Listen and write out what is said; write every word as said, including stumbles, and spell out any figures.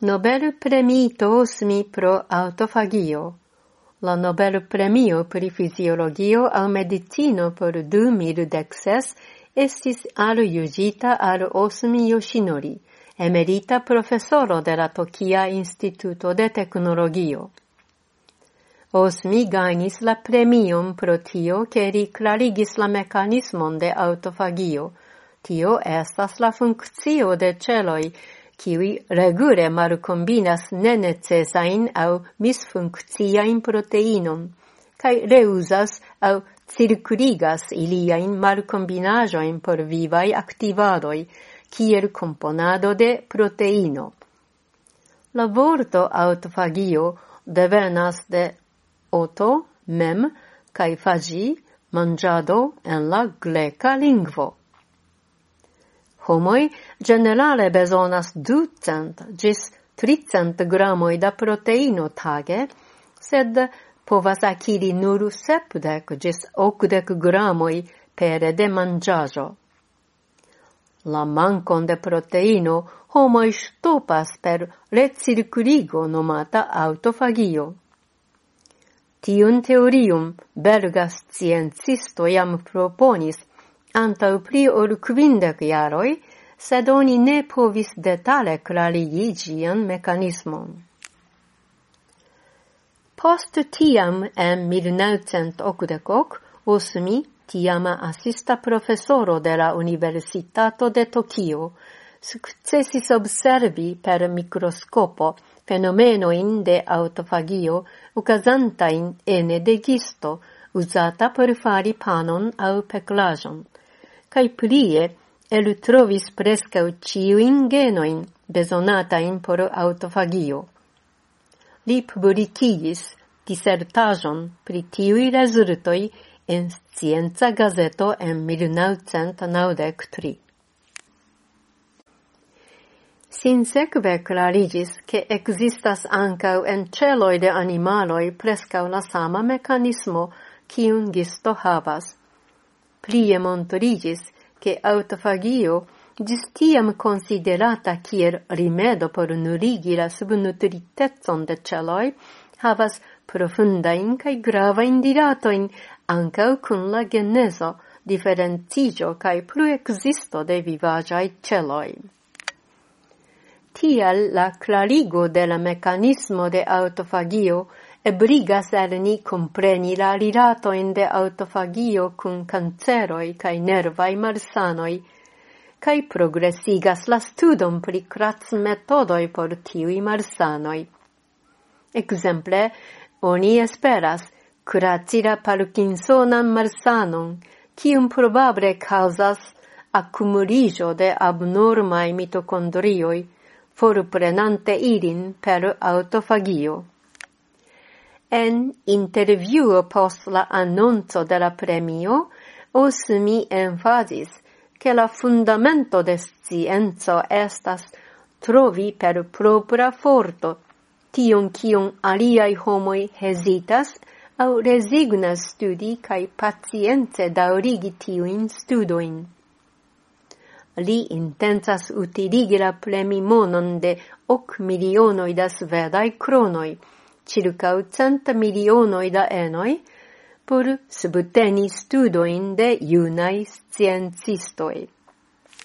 Nobel-premiito osmi pro autofagio. La Nobel-premio pri fisiologio aŭ medicino por du mil dek ses estis aljuĝita al Osmi Yoshinori, emerita profesoro de la Tokia Instituto de Teknologio. Osmi gajnis la premion pro tio, ke li klarigis la mekanismon de autofagio. Tio estas la funkcio de celoj, kiuj regule malkombinas nenecesajn aŭ misfunkciajn proteinon, kaj reuzas aŭ cirkuligas iliajn malkombinaĵojn por vivaj aktivadoj, kiel komponado de proteino. La vorto autofagio devenas de oto, mem, kaj fagi, manĝado en la greka lingvo. Homoj ĝenerale bezonas ducent ĝis tricent gramoj da proteino tage, sed povas akiri nur sepdek ĝis okdek gramoj pere de manĝaĵo. La mankon de proteino homoj ŝtopas per recirkuligo nomata autofagio. Tiun teorion belga sciencisto jam proponis antaŭ pli ol kvindek jaroj, sed oni ne povis detale klarigi ĝian mekanismon. Post tiam en mil novcent okdek ok, Osmi, tiama asista profesoro de la Universitato de Tokio, sukcesis observi per mikroskopo fenomenojn de autofagio okazantajn ene de gisto uzata por fari panon aŭ peklaĵon, kaj plie eltrovis preskaŭ ĉiujn genojn bezonatajn por autofagio. Li publikigis disertaĵon pri tiuj rezultoj en Scienca Gazeto en mil novcent naŭdek tri. Sinsekve klarigis, ke ekzistas ankaŭ en ĉeloj de animaloj preskaŭ la sama mekanismo, kiun gisto havas. Plie montrigis, ke autofagio, ĝis tiam konsiderata kiel rimedo por nuligi la subnutritecon de ĉeloj, havas profundajn kaj gravajn rilatojn ankaŭ kun la genezo, diferenciĝo kaj pluekzisto de vivaĵaj ĉeloj. Tial la klarigo de la mekanismo de autofagio ebligas al ni kompreni la rilatojn de autofagio kun kanceroj kaj nervaj malsanoj, kaj progresigas la studon pri kuracmetodoj por tiuj malsanoj. Ekzemple, oni esperas kuraci la Parkinsonan malsanon, kiun probable kaŭzas akumuliĝo de abnormaj mitokondrioj, forprenante ilin per autofagio. En intervjuo post la annonco de la premio, Osmi emfazis, ke la fundamento de scienco estas trovi per propra forto tion kion aliaj homoj hezitas aŭ rezignas studi kaj pacience daŭrigi tiujn studojn. Li intencas utiligi la premimonon de ok milionoj da svedaj kronoj, ĉirkaŭ cent milionoj da enoj, por subteni studojn de junaj sciencistoj.